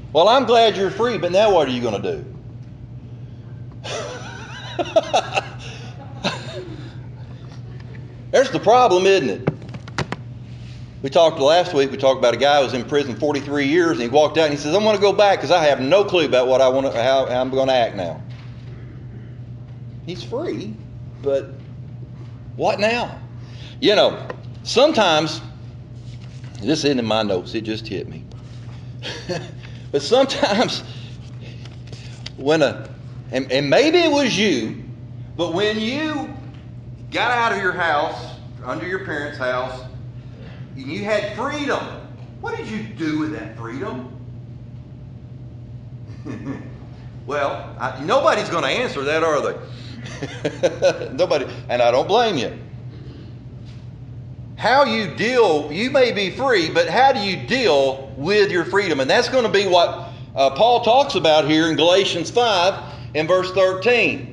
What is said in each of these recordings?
Well, I'm glad you're free, but now what are you going to do? There's the problem, isn't it? Last week, we talked about a guy who was in prison 43 years, and he walked out and he says, I want to go back because I have no clue about how I'm going to act now. He's free, but what now? You know, sometimes, this isn't in my notes, it just hit me. But sometimes, and maybe it was you, but when you got out of your house, under your parents' house, and you had freedom, what did you do with that freedom? Well, nobody's going to answer that, are they? Nobody, and I don't blame you. How you deal, you may be free, but how do you deal with your freedom? And that's going to be what Paul talks about here in Galatians 5 in verse 13.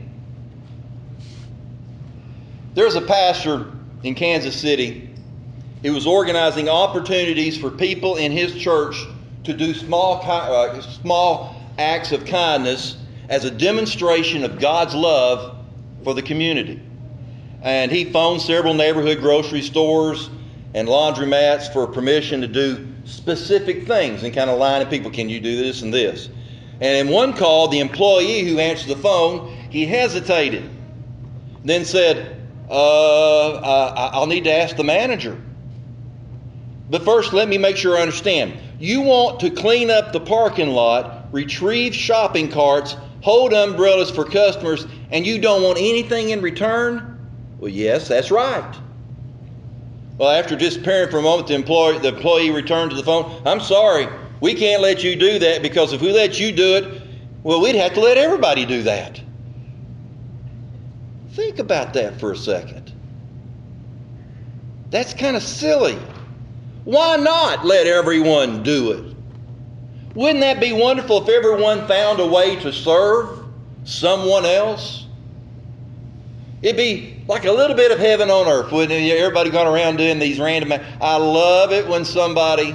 There's a pastor in Kansas City who was organizing opportunities for people in his church to do small acts of kindness as a demonstration of God's love for the community. And he phoned several neighborhood grocery stores and laundromats for permission to do specific things and kind of lining people, can you do this and this? And in one call, the employee who answered the phone, he hesitated, then said, I'll need to ask the manager. But first, let me make sure I understand. You want to clean up the parking lot, retrieve shopping carts, hold umbrellas for customers, and you don't want anything in return? Well, yes, that's right. Well, after disappearing for a moment, the employee returned to the phone. I'm sorry, we can't let you do that because if we let you do it, well, we'd have to let everybody do that. Think about that for a second. That's kind of silly. Why not let everyone do it? Wouldn't that be wonderful if everyone found a way to serve someone else? It'd be like a little bit of heaven on earth, wouldn't it? Everybody going around doing these random... I love it when somebody,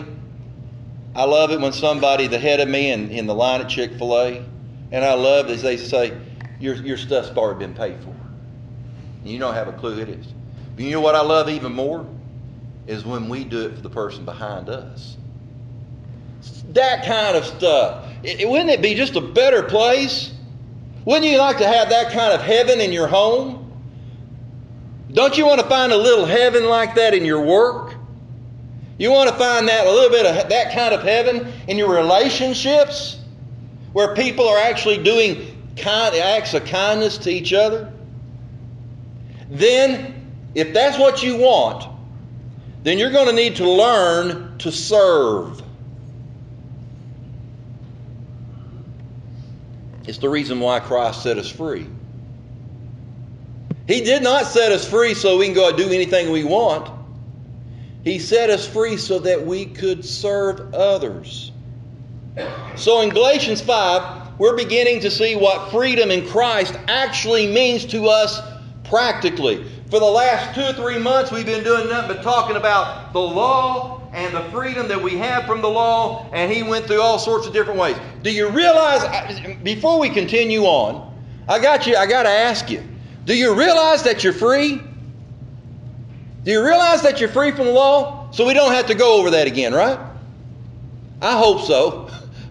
the head of me in the line at Chick-fil-A, and I love as they say, your stuff's already been paid for. You don't have a clue who it is. But you know what I love even more? Is when we do it for the person behind us. That kind of stuff. Wouldn't it be just a better place? Wouldn't you like to have that kind of heaven in your home? Don't you want to find a little heaven like that in your work? You want to find that a little bit of that kind of heaven in your relationships, where people are actually doing acts of kindness to each other? Then, if that's what you want, then you're going to need to learn to serve. It's the reason why Christ set us free. He did not set us free so we can go and do anything we want. He set us free so that we could serve others. So in Galatians 5, we're beginning to see what freedom in Christ actually means to us practically. For the last 2 or 3 months, we've been doing nothing but talking about the law and the freedom that we have from the law, and he went through all sorts of different ways. Do you realize, before we continue on, I got to ask you, do you realize that you're free? Do you realize that you're free from the law? So we don't have to go over that again, right? I hope so.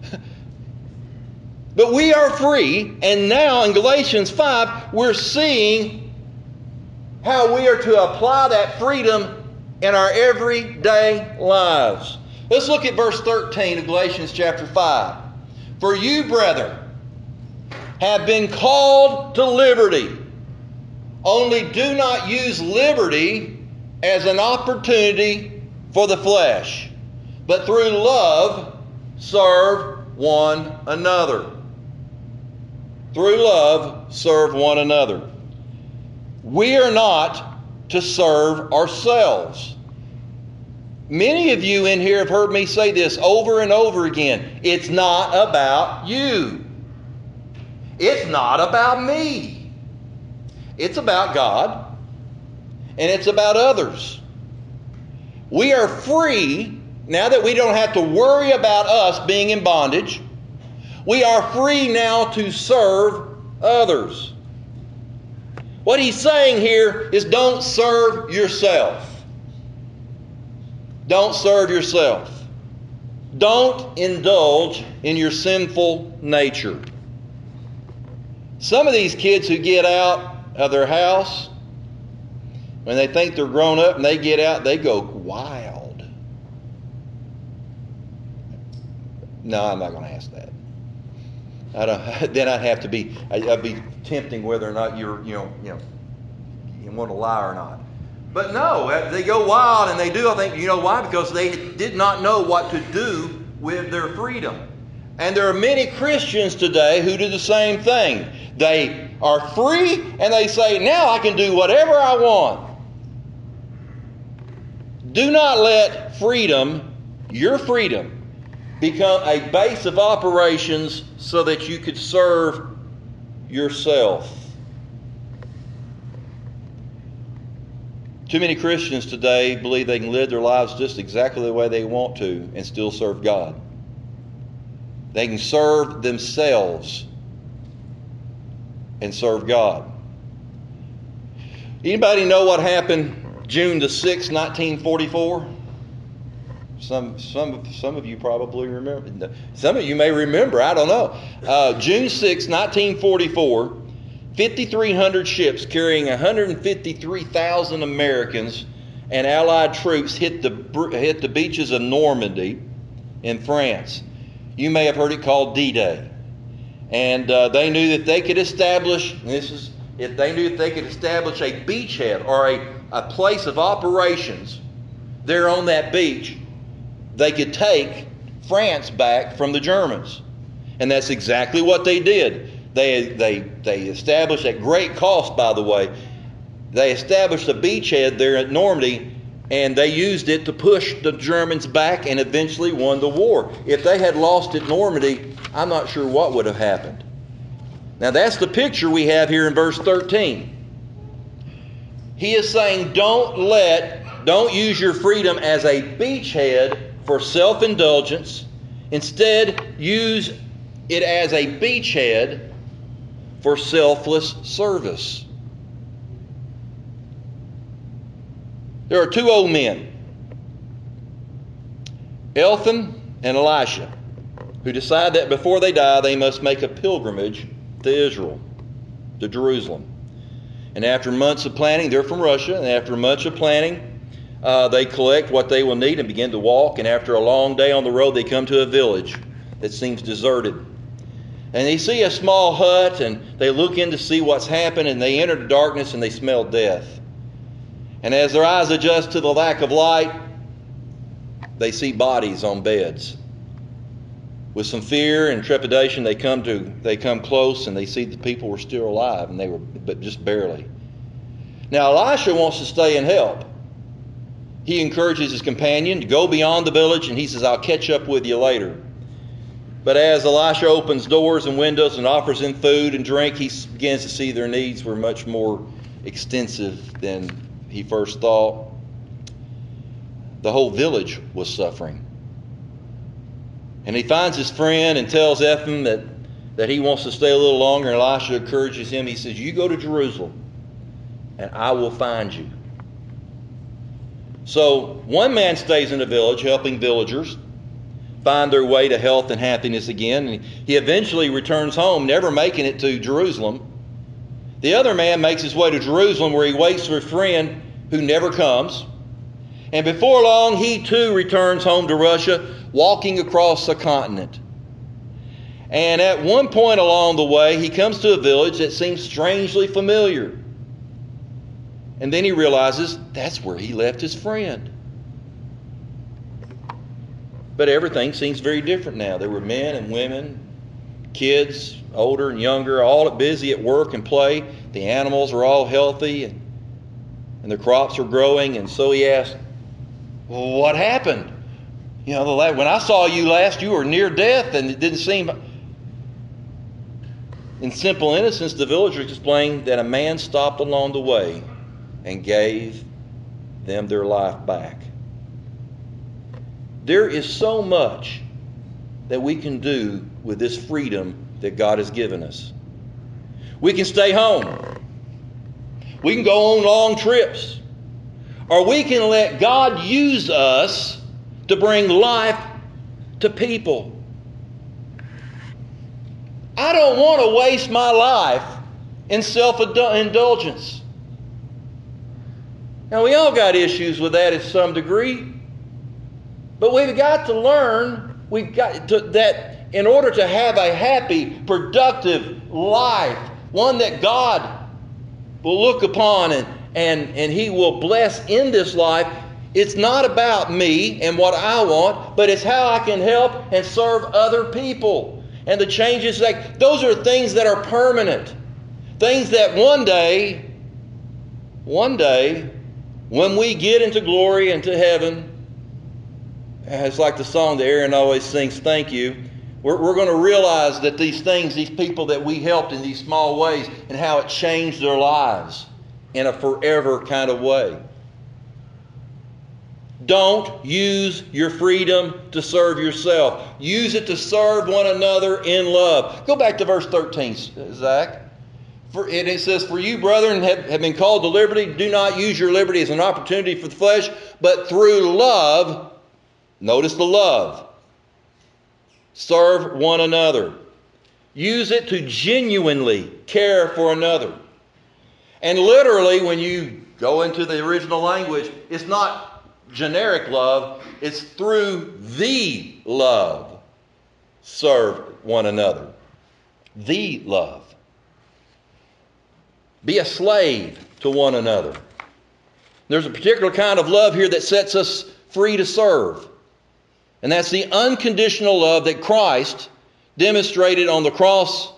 But we are free, and now in Galatians 5, we're seeing how we are to apply that freedom in our everyday lives. Let's look at verse 13 of Galatians chapter 5. For you, brethren, have been called to liberty. Only do not use liberty as an opportunity for the flesh, but through love serve one another. Through love serve one another. We are not to serve ourselves. Many of you in here have heard me say this over and over again. It's not about you. It's not about me. It's about God, and it's about others. We are free now that we don't have to worry about us being in bondage. We are free now to serve others. What he's saying here is don't serve yourself. Don't serve yourself. Don't indulge in your sinful nature. Some of these kids who get out of their house, when they think they're grown up and they get out, they go wild. No, I'm not going to ask that. Then I'd be tempting whether or not you want to lie or not. But no, they go wild, and they do. I think, you know why? Because they did not know what to do with their freedom. And there are many Christians today who do the same thing. They are free, and they say, now I can do whatever I want. Do not let freedom, your freedom, become a base of operations so that you could serve yourself. Too many Christians today believe they can live their lives just exactly the way they want to and still serve God. They can serve themselves and serve God. Anybody know what happened June the 6th, 1944? Some of you probably remember. Some of you may remember. I don't know. June 6, 1944, 5,300 ships carrying 153,000 Americans and Allied troops hit the beaches of Normandy in France. You may have heard it called D-Day. And they knew that they could establish, if they knew that they could establish a beachhead or a place of operations there on that beach, they could take France back from the Germans. And that's exactly what they did. They established, at great cost, by the way, they established a beachhead there at Normandy, and they used it to push the Germans back and eventually won the war. If they had lost at Normandy, I'm not sure what would have happened. Now that's the picture we have here in verse 13. He is saying don't use your freedom as a beachhead for self-indulgence. Instead, use it as a beachhead for selfless service. There are two old men, Eltham and Elisha, who decide that before they die, they must make a pilgrimage to Israel, to Jerusalem. And after months of planning, they're from Russia, and after months of planning, they collect what they will need and begin to walk. And after a long day on the road, they come to a village that seems deserted. And they see a small hut, and they look in to see what's happened, and they enter the darkness and they smell death. And as their eyes adjust to the lack of light, they see bodies on beds. With some fear and trepidation, they come close, and they see the people were still alive, and they were, but just barely. Now Elisha wants to stay and help. He encourages his companion to go beyond the village, and he says, I'll catch up with you later. But as Elisha opens doors and windows and offers them food and drink, he begins to see their needs were much more extensive than he first thought. The whole village was suffering. And he finds his friend and tells Ephraim that he wants to stay a little longer. And Elisha encourages him. He says, you go to Jerusalem and I will find you. So one man stays in the village helping villagers find their way to health and happiness again. And he eventually returns home, never making it to Jerusalem. The other man makes his way to Jerusalem, where he waits for a friend who never comes. And before long, he too returns home to Russia, walking across the continent. And at one point along the way, he comes to a village that seems strangely familiar. And then he realizes that's where he left his friend. But everything seems very different now. There were men and women, kids, older and younger, all busy at work and play. The animals are all healthy, and the crops are growing. And so he asked, well, what happened? You know, when I saw you last, you were near death, and it didn't seem... In simple innocence, the villager explained that a man stopped along the way and gave them their life back. There is so much that we can do with this freedom that God has given us. We can stay home. We can go on long trips. Or we can let God use us to bring life to people. I don't want to waste my life in self-indulgence. Now, we all got issues with that at some degree. But we've got to learn that in order to have a happy, productive life, one that God will look upon and He will bless in this life, it's not about me and what I want, but it's how I can help and serve other people. And the changes, those are things that are permanent. Things that one day, when we get into glory, into heaven, it's like the song that Aaron always sings, "Thank You." We're going to realize that these things, these people that we helped in these small ways, and how it changed their lives in a forever kind of way. Don't use your freedom to serve yourself. Use it to serve one another in love. Go back to verse 13, Zach. It says, "For you, brethren, have been called to liberty. Do not use your liberty as an opportunity for the flesh, but through love," notice the love, "serve one another." Use it to genuinely care for another. And literally, when you go into the original language, it's not generic love, it's through the love. Serve one another. The love. Be a slave to one another. There's a particular kind of love here that sets us free to serve. And that's the unconditional love that Christ demonstrated on the cross.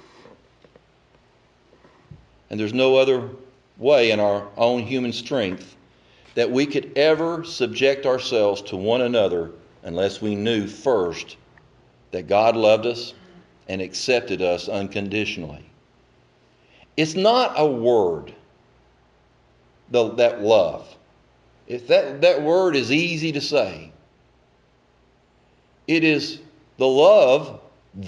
And there's no other way in our own human strength that we could ever subject ourselves to one another unless we knew first that God loved us and accepted us unconditionally. It's not a word, that love. If that word is easy to say. It is the love,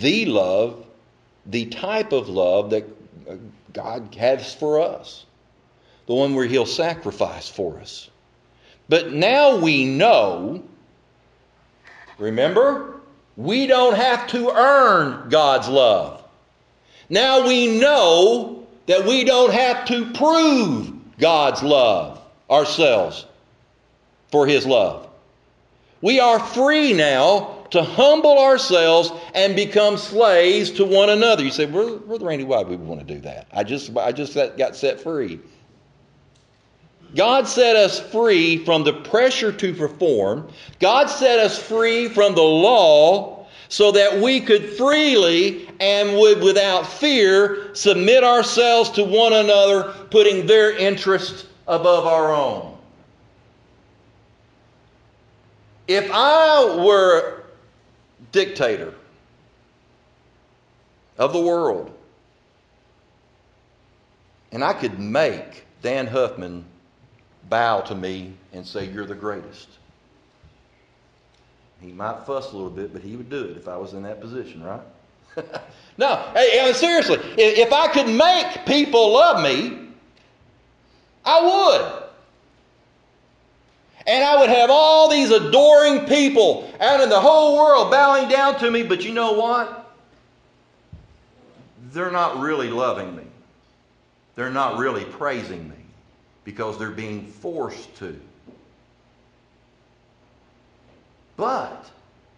the type of love that God has for us. The one where He'll sacrifice for us. But now we know, remember, we don't have to earn God's love. Now we know that we don't have to prove God's love ourselves for His love. We are free now to humble ourselves and become slaves to one another. You say, Brother Randy, why would we want to do that? I just got set free. God set us free from the pressure to perform. God set us free from the law so that we could freely and without fear submit ourselves to one another, putting their interest above our own. If I were dictator of the world and I could make Dan Huffman bow to me and say, "You're the greatest," he might fuss a little bit, but he would do it if I was in that position, right? No, hey, seriously, if I could make people love me, I would. And I would have all these adoring people out in the whole world bowing down to me, but you know what? They're not really loving me. They're not really praising me because they're being forced to. But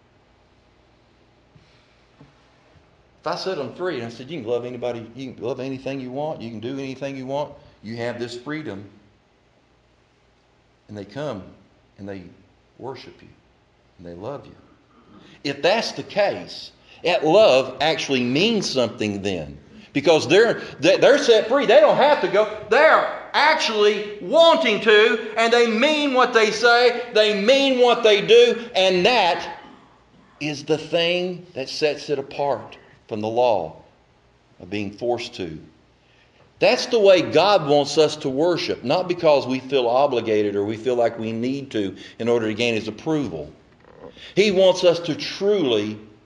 if I set them free and I said, you can love anybody, you can love anything you want, you can do anything you want, you have this freedom, and they come and they worship you and they love you. If that's the case, that love actually means something then. Because they're set free. They don't have to go. They're actually wanting to, and they mean what they say. They mean what they do. And that is the thing that sets it apart from the law of being forced to. That's the way God wants us to worship. Not because we feel obligated or we feel like we need to in order to gain His approval. He wants us to truly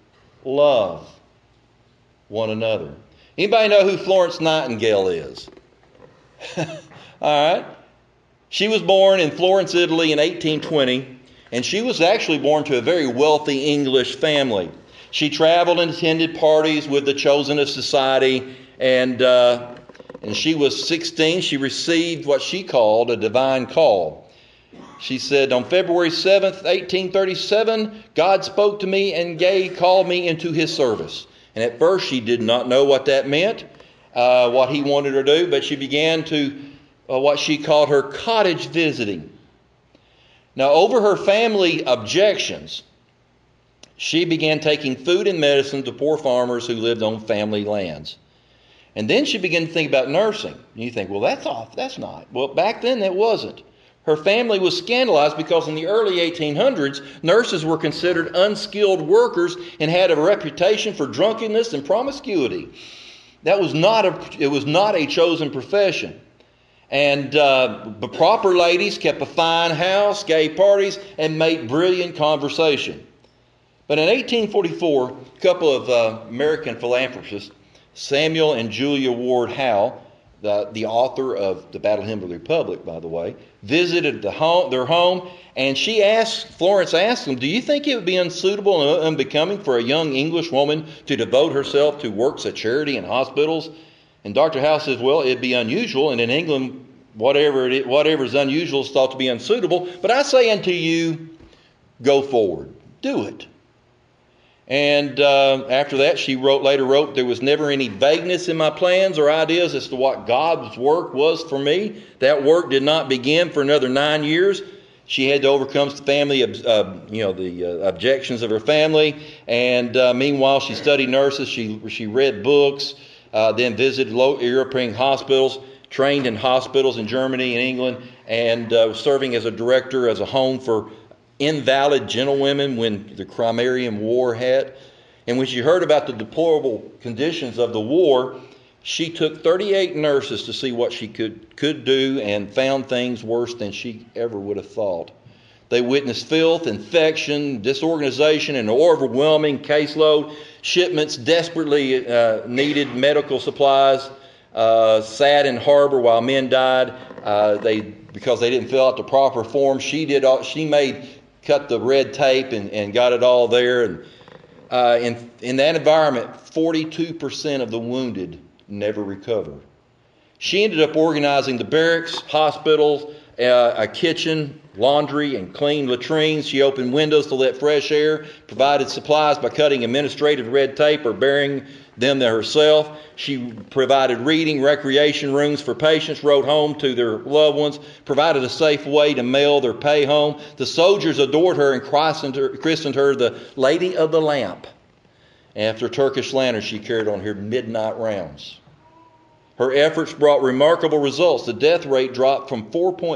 love one another. Anybody know who Florence Nightingale is? All right. She was born in Florence, Italy in 1820, and she was actually born to a very wealthy English family. She traveled and attended parties with the chosen of society, and she was 16. She received what she called a divine call. She said, on February 7th, 1837, God spoke to me and called me into his service. And at first she did not know what that meant, what he wanted her to do, but she began to what she called her cottage visiting. Now, over her family objections, she began taking food and medicine to poor farmers who lived on family lands. And then she began to think about nursing. And you think, well, that's not. Well, back then it wasn't. Her family was scandalized because in the early 1800s, nurses were considered unskilled workers and had a reputation for drunkenness and promiscuity. It was not a chosen profession. And the proper ladies kept a fine house, gave parties, and made brilliant conversation. But in 1844, a couple of American philanthropists, Samuel and Julia Ward Howe, the author of The Battle Hymn of the Republic, by the way, visited their home, and Florence asked them, do you think it would be unsuitable and unbecoming for a young English woman to devote herself to works of charity in hospitals? And Dr. Howe says, well, it'd be unusual, and in England, whatever is unusual is thought to be unsuitable. But I say unto you, go forward. Do it. And after that, she later wrote, there was never any vagueness in my plans or ideas as to what God's work was for me. That work did not begin for another 9 years. She had to overcome the objections of her family. And meanwhile, she studied nurses. She read books, then visited European hospitals, trained in hospitals in Germany and England, and was serving as a director as a home for invalid gentlewomen when the Crimean War hit. And when she heard about the deplorable conditions of the war, she took 38 nurses to see what she could do and found things worse than she ever would have thought. They witnessed filth, infection, disorganization, and an overwhelming caseload. Shipments desperately needed medical supplies, sat in harbor while men died. Because they didn't fill out the proper form, cut the red tape and got it all there. And in that environment, 42% of the wounded never recovered. She ended up organizing the barracks, hospitals, a kitchen, laundry, and clean latrines. She opened windows to let fresh air, provided supplies by cutting administrative red tape or bearing them there herself. She provided reading, recreation rooms for patients, wrote home to their loved ones, provided a safe way to mail their pay home. The soldiers adored her and christened her the Lady of the Lamp. After Turkish lanterns she carried on her midnight rounds. Her efforts brought remarkable results. The death rate dropped from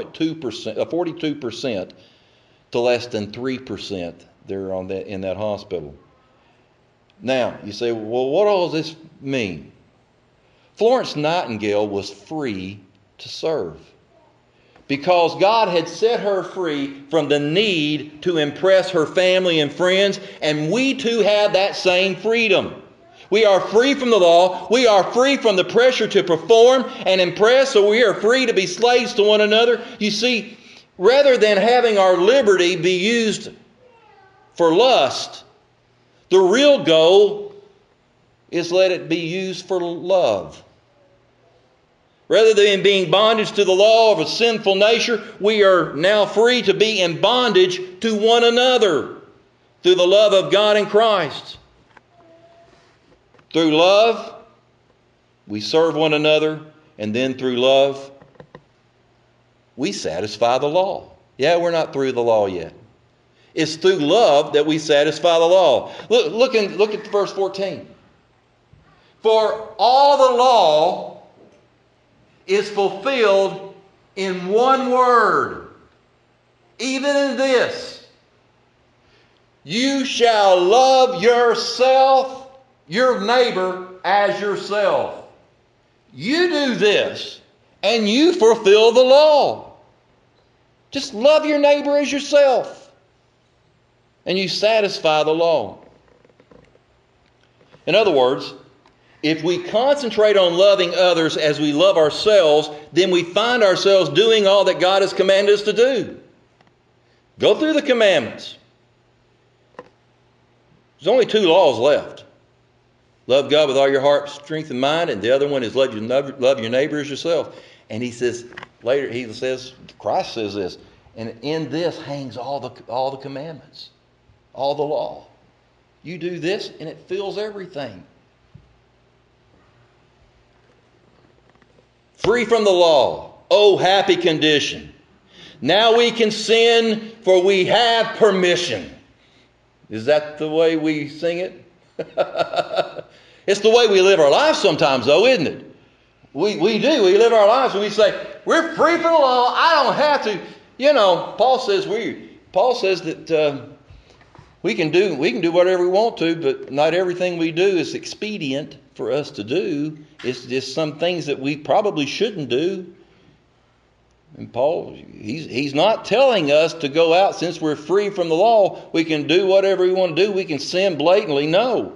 42% to less than 3% there in that hospital. Now, you say, well, what all does this mean? Florence Nightingale was free to serve because God had set her free from the need to impress her family and friends, and we too have that same freedom. We are free from the law. We are free from the pressure to perform and impress, so we are free to be slaves to one another. You see, rather than having our liberty be used for lust, the real goal is let it be used for love. Rather than being bondage to the law of a sinful nature, we are now free to be in bondage to one another through the love of God in Christ. Through love, we serve one another, and then through love, we satisfy the law. Yeah, we're not through the law yet. It's through love that we satisfy the law. Look at verse 14. For all the law is fulfilled in one word, even in this: you shall love yourself, your neighbor, as yourself. You do this, and you fulfill the law. Just love your neighbor as yourself, and you satisfy the law. In other words, if we concentrate on loving others as we love ourselves, then we find ourselves doing all that God has commanded us to do. Go through the commandments. There's only 2 laws left. Love God with all your heart, strength, and mind, and the other one is love your neighbor as yourself. And he says, later, Christ says this, and in this hangs all the commandments, all the law. You do this, and it fills everything. Free from the law. Oh, happy condition. Now we can sin, for we have permission. Is that the way we sing it? It's the way we live our lives sometimes, though, isn't it? We do. We live our lives and we say, we're free from the law. I don't have to. You know, Paul says that we can do whatever we want to, but not everything we do is expedient for us to do. It's just some things that we probably shouldn't do. And Paul, he's not telling us to go out, since we're free from the law, we can do whatever we want to do. We can sin blatantly. No.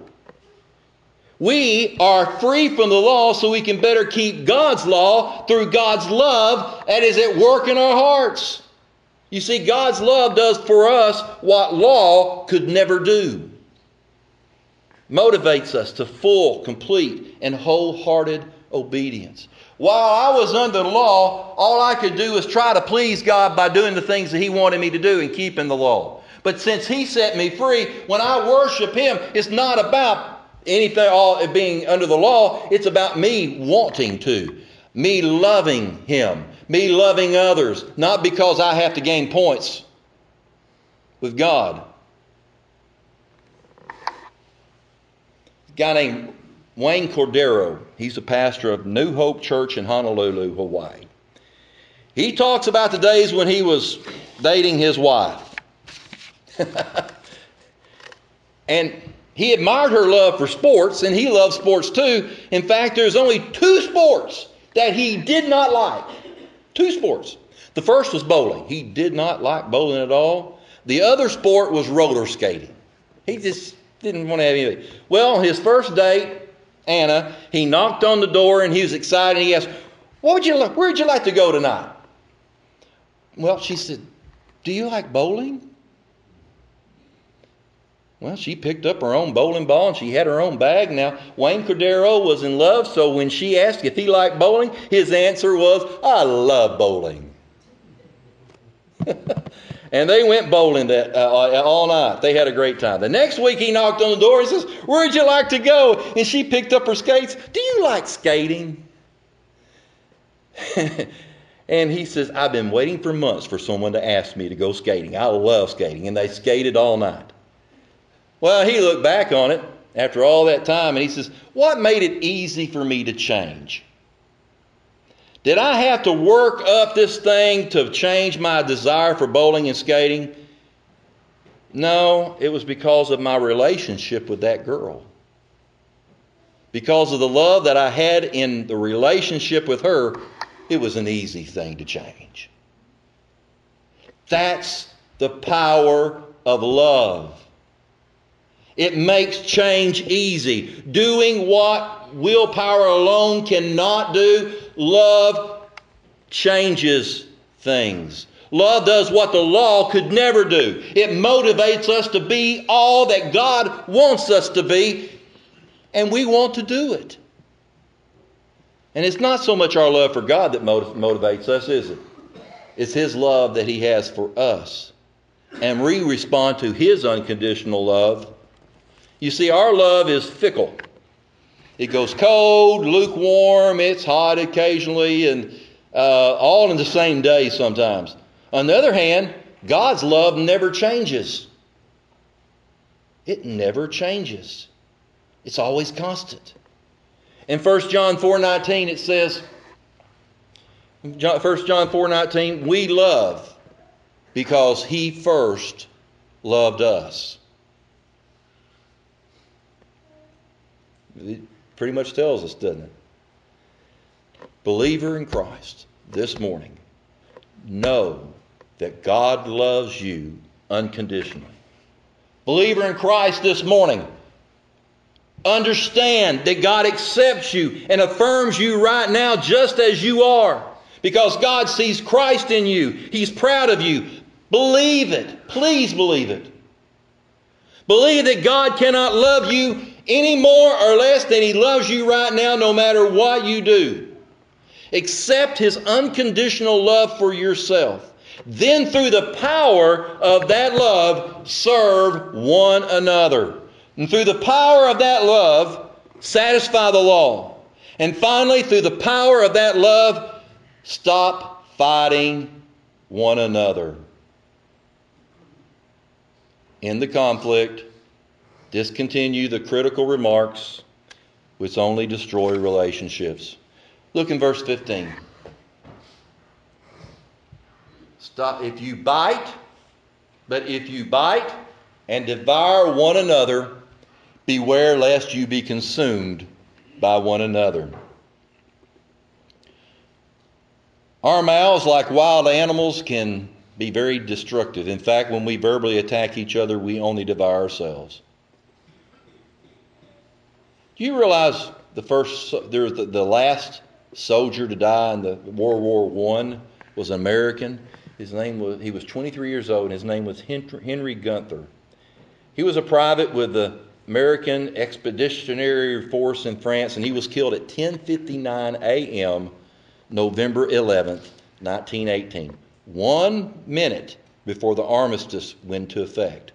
We are free from the law so we can better keep God's law through God's love that is at work in our hearts. You see, God's love does for us what law could never do. Motivates us to full, complete, and wholehearted obedience. While I was under the law, all I could do was try to please God by doing the things that He wanted me to do and keeping the law. But since He set me free, when I worship Him, it's not about anything all being under the law. It's about me wanting to, me loving Him, me loving others, not because I have to gain points with God. A guy named Wayne Cordero, he's the pastor of New Hope Church in Honolulu, Hawaii. He talks about the days when he was dating his wife. And he admired her love for sports, and he loved sports too. In fact, there's only 2 sports that he did not like. 2 sports. The first was bowling. He did not like bowling at all. The other sport was roller skating. He just didn't want to have anything. Well, his first date, Anna, he knocked on the door and he was excited. He asked, where'd you like to go tonight? Well, she said, do you like bowling? Well, she picked up her own bowling ball and she had her own bag. Now, Wayne Cordero was in love, so when she asked if he liked bowling, his answer was, I love bowling. And they went bowling all night. They had a great time. The next week he knocked on the door and says, where'd you like to go? And she picked up her skates. Do you like skating? And he says, I've been waiting for months for someone to ask me to go skating. I love skating. And they skated all night. Well, he looked back on it after all that time and he says, what made it easy for me to change? Did I have to work up this thing to change my desire for bowling and skating? No, it was because of my relationship with that girl. Because of the love that I had in the relationship with her, it was an easy thing to change. That's the power of love. It makes change easy. Doing what willpower alone cannot do, love changes things. Love does what the law could never do. It motivates us to be all that God wants us to be, and we want to do it. And it's not so much our love for God that motivates us, is it? It's His love that He has for us. And we respond to His unconditional love. You see, our love is fickle. It goes cold, lukewarm, it's hot occasionally, and all in the same day sometimes. On the other hand, God's love never changes. It never changes. It's always constant. In 1 John 4:19 it says, 1 John 4:19, we love because He first loved us. It pretty much tells us, doesn't it? Believer in Christ this morning, know that God loves you unconditionally. Believer in Christ this morning, Understand that God accepts you and affirms you right now just as you are. Because God sees Christ in you. He's proud of you. Believe it. Please believe it. Believe that God cannot love you any more or less than He loves you right now, no matter what you do. Accept His unconditional love for yourself. Then through the power of that love, serve one another. And through the power of that love, satisfy the law. And finally, through the power of that love, stop fighting one another. In the conflict, discontinue the critical remarks which only destroy relationships. Look in verse 15. Stop if you bite and devour one another, beware lest you be consumed by one another. Our mouths, like wild animals, can be very destructive. In fact, when we verbally attack each other, we only devour ourselves. Do you realize the last soldier to die in the World War I was an American? He was 23 years old, and his name was Henry Gunther. He was a private with the American Expeditionary Force in France, and he was killed at 10:59 a.m. November 11th, 1918. 1 minute before the armistice went into effect.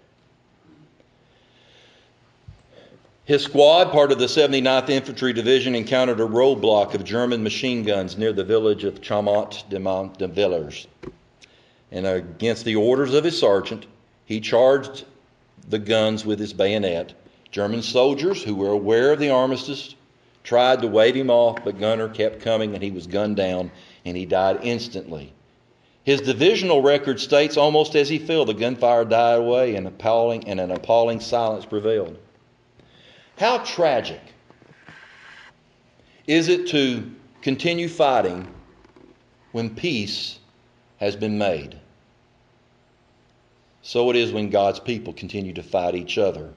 His squad, part of the 79th Infantry Division, encountered a roadblock of German machine guns near the village of Chaumont-de-Villers. And against the orders of his sergeant, he charged the guns with his bayonet. German soldiers, who were aware of the armistice, tried to wave him off, but Gunter kept coming and he was gunned down and he died instantly. His divisional record states almost as he fell, the gunfire died away and an appalling silence prevailed. How tragic is it to continue fighting when peace has been made? So it is when God's people continue to fight each other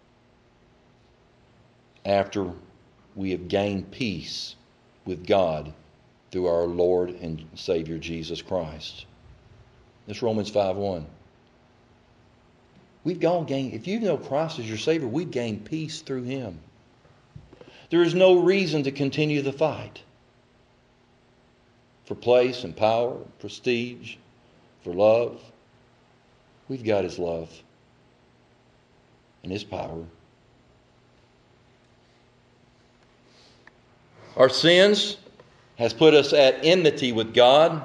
after we have gained peace with God through our Lord and Savior Jesus Christ. That's Romans 5:1. If you know Christ as your Savior, we've gained peace through Him. There is no reason to continue the fight for place and power, prestige, for love. We've got His love and His power. Our sins has put us at enmity with God.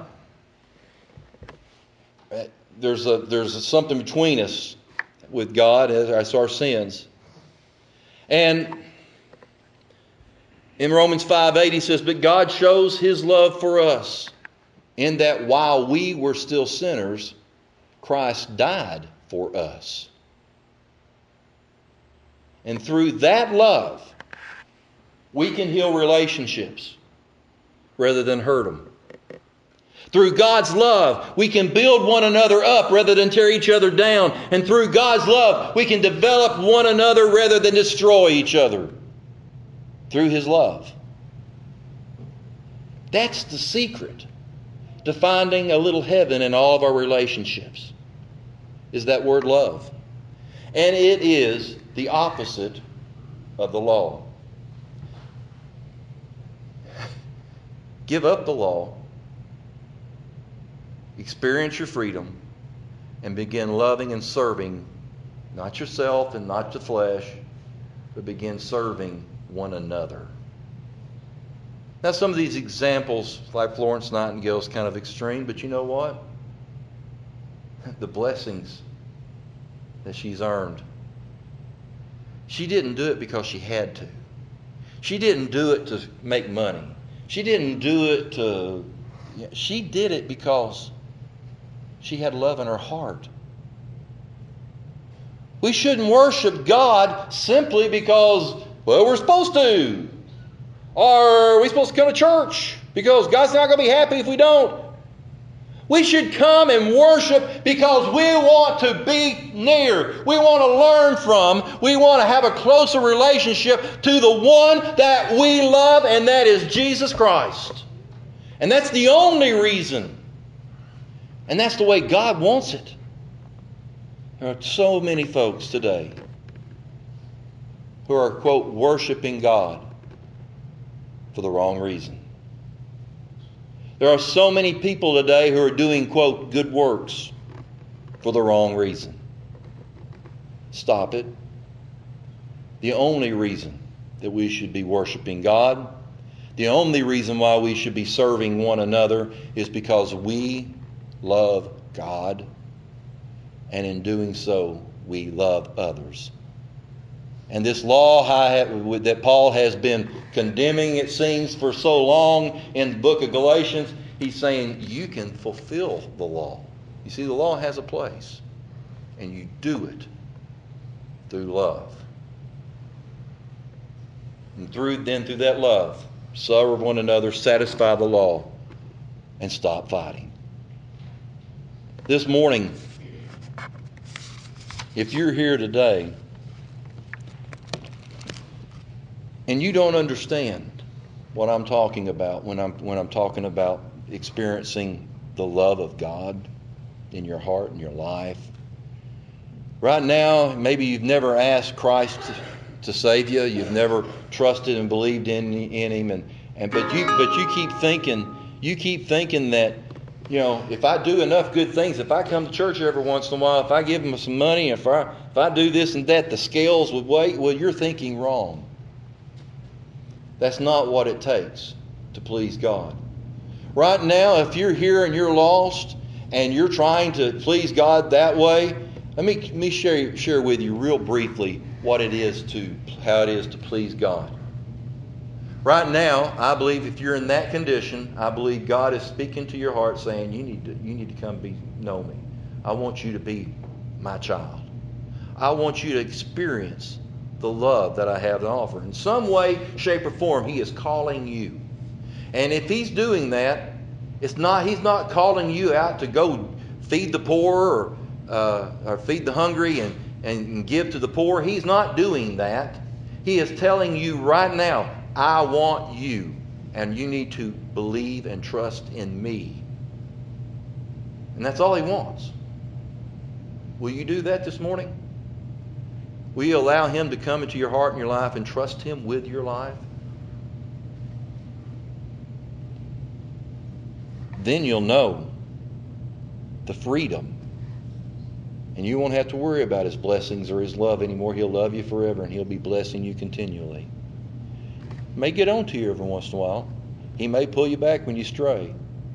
There's something between us with God as our sins. And in Romans 5:8 he says, but God shows His love for us in that while we were still sinners, Christ died for us. And through that love, we can heal relationships rather than hurt them. Through God's love, we can build one another up rather than tear each other down. And through God's love, we can develop one another rather than destroy each other. Through His love. That's the secret to finding a little heaven in all of our relationships, is that word love. And it is the opposite of the law. Give up the law. Experience your freedom and begin loving and serving not yourself and not the flesh, but begin serving one another. Now, some of these examples, like Florence Nightingale, is kind of extreme, but you know what? The blessings that she's earned. She didn't do it because she had to. She didn't do it to make money. She didn't do it to... She did it because she had love in her heart. We shouldn't worship God simply because, well, we're supposed to. Or are we supposed to come to church because God's not going to be happy if we don't? We should come and worship because we want to be near. We want to learn from. We want to have a closer relationship to the one that we love, and that is Jesus Christ. And that's the only reason. And that's the way God wants it. There are so many folks today who are, quote, worshiping God for the wrong reason. There are so many people today who are doing, quote, good works for the wrong reason. Stop it. The only reason that we should be worshiping God, the only reason why we should be serving one another is because we love God, and in doing so, we love others. And this law that Paul has been condemning, it seems, for so long in the book of Galatians, he's saying you can fulfill the law. You see, the law has a place, and you do it through love. And through that love, serve one another, satisfy the law, and stop fighting. This morning, if you're here today and you don't understand what I'm talking about when I'm talking about experiencing the love of God in your heart and your life, right now, maybe you've never asked Christ to save you. You've never trusted and believed in Him, but you keep thinking that, you know, if I do enough good things, if I come to church every once in a while, if I give them some money, if I do this and that, the scales would weigh. Well, you're thinking wrong. That's not what it takes to please God. Right now, if you're here and you're lost and you're trying to please God that way, let me share with you real briefly how it is to please God. Right now, I believe if you're in that condition, I believe God is speaking to your heart saying, you need to come know me. I want you to be my child. I want you to experience the love that I have to offer. In some way, shape, or form, He is calling you. And if He's doing that, He's not calling you out to go feed the poor or feed the hungry and give to the poor. He's not doing that. He is telling you right now, I want you, and you need to believe and trust in me. And that's all He wants. Will you do that this morning? Will you allow Him to come into your heart and your life and trust Him with your life? Then you'll know the freedom. And you won't have to worry about His blessings or His love anymore. He'll love you forever, and He'll be blessing you continually. He may get on to you every once in a while. He may pull you back when you stray.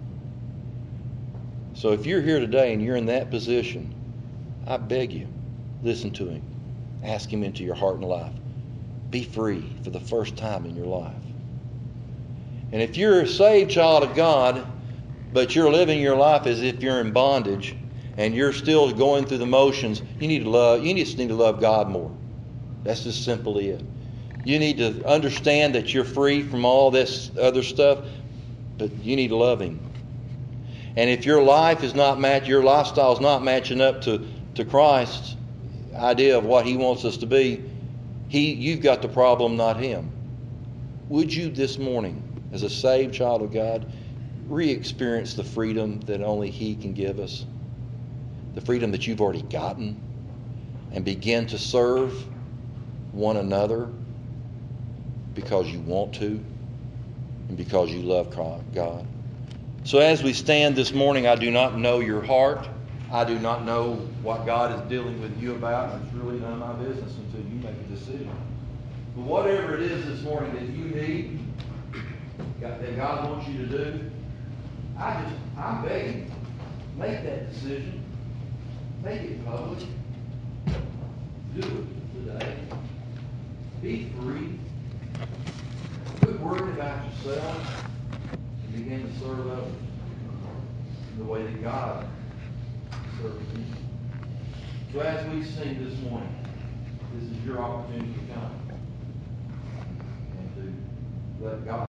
So if you're here today and you're in that position, I beg you, listen to Him. Ask Him into your heart and life. Be free for the first time in your life. And if you're a saved child of God, but you're living your life as if you're in bondage and you're still going through the motions, you just need to love God more. That's just simply it. You need to understand that you're free from all this other stuff, but you need to love Him. And if your life is not your lifestyle is not matching up to Christ's idea of what He wants us to be, you've got the problem, not Him. Would you this morning, as a saved child of God, re-experience the freedom that only He can give us? The freedom that you've already gotten, and begin to serve one another because you want to and because you love God. So as we stand this morning, I do not know your heart. I do not know what God is dealing with you about. It's really none of my business until you make a decision. But whatever it is this morning that you need, that God wants you to do, I'm begging, make that decision. Make it public. Do it today. Be free. Quit worrying about yourself and begin to serve others the way that God serves you. So as we sing this morning, this is your opportunity to come and to let God